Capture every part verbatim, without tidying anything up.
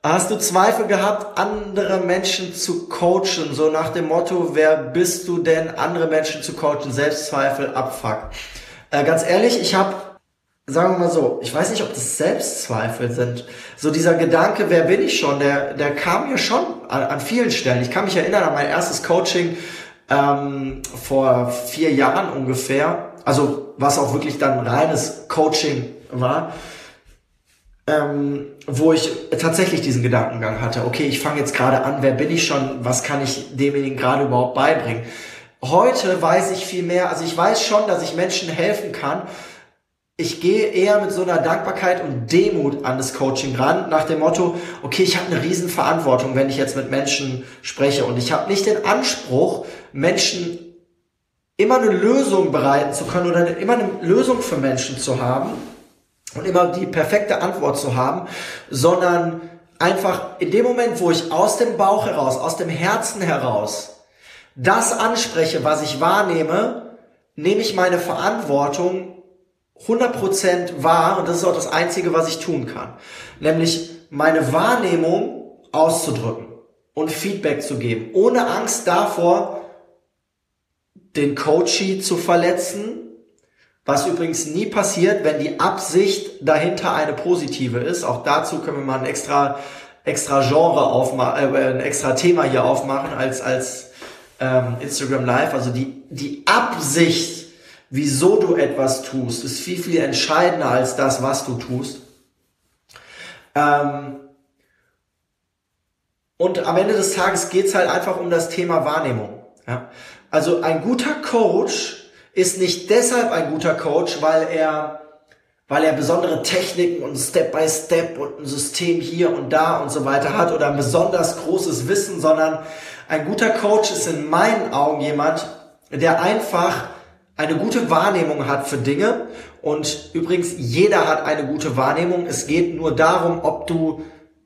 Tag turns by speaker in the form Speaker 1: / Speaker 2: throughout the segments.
Speaker 1: Hast du Zweifel gehabt, andere Menschen zu coachen? So nach dem Motto, wer bist du denn, andere Menschen zu coachen? Selbstzweifel, Abfuck. Äh, ganz ehrlich, ich habe, sagen wir mal so, ich weiß nicht, ob das Selbstzweifel sind. So dieser Gedanke, wer bin ich schon, der, der kam mir schon an, an vielen Stellen. Ich kann mich erinnern an mein erstes Coaching ähm, vor vier Jahren ungefähr. Also was auch wirklich dann reines Coaching war. Ähm, wo ich tatsächlich diesen Gedankengang hatte, okay, ich fange jetzt gerade an, wer bin ich schon, was kann ich demjenigen gerade überhaupt beibringen? Heute weiß ich viel mehr, also ich weiß schon, dass ich Menschen helfen kann. Ich gehe eher mit so einer Dankbarkeit und Demut an das Coaching ran, nach dem Motto, okay, ich habe eine riesen Verantwortung, wenn ich jetzt mit Menschen spreche und ich habe nicht den Anspruch, Menschen immer eine Lösung bereiten zu können oder immer eine Lösung für Menschen zu haben, und immer die perfekte Antwort zu haben, sondern einfach in dem Moment, wo ich aus dem Bauch heraus, aus dem Herzen heraus das anspreche, was ich wahrnehme, nehme ich meine Verantwortung hundert Prozent wahr und das ist auch das Einzige, was ich tun kann. Nämlich meine Wahrnehmung auszudrücken und Feedback zu geben, ohne Angst davor, den Coachee zu verletzen, was übrigens nie passiert, wenn die Absicht dahinter eine positive ist. Auch dazu können wir mal ein extra extra Genre aufmachen, äh, ein extra Thema hier aufmachen als als ähm, Instagram Live. Also die die Absicht, wieso du etwas tust, ist viel viel entscheidender als das, was du tust. Ähm, und am Ende des Tages geht's halt einfach um das Thema Wahrnehmung. Ja? Also ein guter Coach ist nicht deshalb ein guter Coach, weil er, weil er besondere Techniken und Step by Step und ein System hier und da und so weiter hat oder ein besonders großes Wissen, sondern ein guter Coach ist in meinen Augen jemand, der einfach eine gute Wahrnehmung hat für Dinge. Und übrigens, jeder hat eine gute Wahrnehmung. Es geht nur darum, ob du,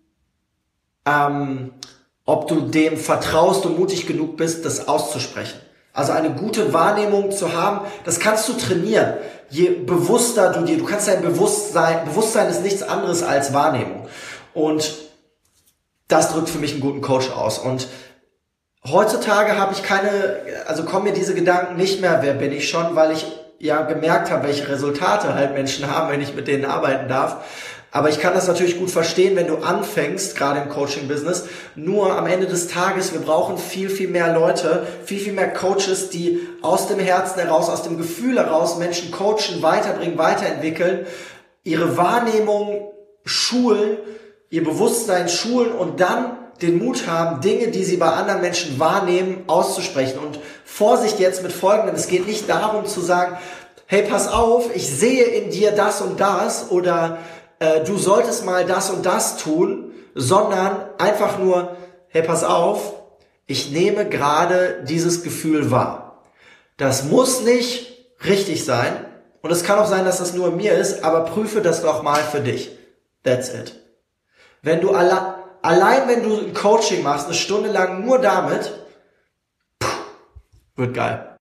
Speaker 1: ähm, ob du dem vertraust und mutig genug bist, das auszusprechen. Also eine gute Wahrnehmung zu haben, das kannst du trainieren. Je bewusster du dir, du kannst dein Bewusstsein, Bewusstsein ist nichts anderes als Wahrnehmung. Und das drückt für mich einen guten Coach aus. Und heutzutage habe ich keine, also kommen mir diese Gedanken nicht mehr, wer bin ich schon, weil ich ja gemerkt habe, welche Resultate halt Menschen haben, wenn ich mit denen arbeiten darf. Aber ich kann das natürlich gut verstehen, wenn du anfängst, gerade im Coaching-Business. Nur am Ende des Tages, wir brauchen viel, viel mehr Leute, viel, viel mehr Coaches, die aus dem Herzen heraus, aus dem Gefühl heraus Menschen coachen, weiterbringen, weiterentwickeln, ihre Wahrnehmung schulen, ihr Bewusstsein schulen und dann den Mut haben, Dinge, die sie bei anderen Menschen wahrnehmen, auszusprechen. Und Vorsicht jetzt mit Folgendem, es geht nicht darum zu sagen, hey, pass auf, ich sehe in dir das und das oder du solltest mal das und das tun, sondern einfach nur, hey, pass auf, ich nehme gerade dieses Gefühl wahr. Das muss nicht richtig sein und es kann auch sein, dass das nur in mir ist, aber prüfe das doch mal für dich. That's it. Wenn du alle, allein wenn du ein Coaching machst, eine Stunde lang nur damit, pff, wird geil.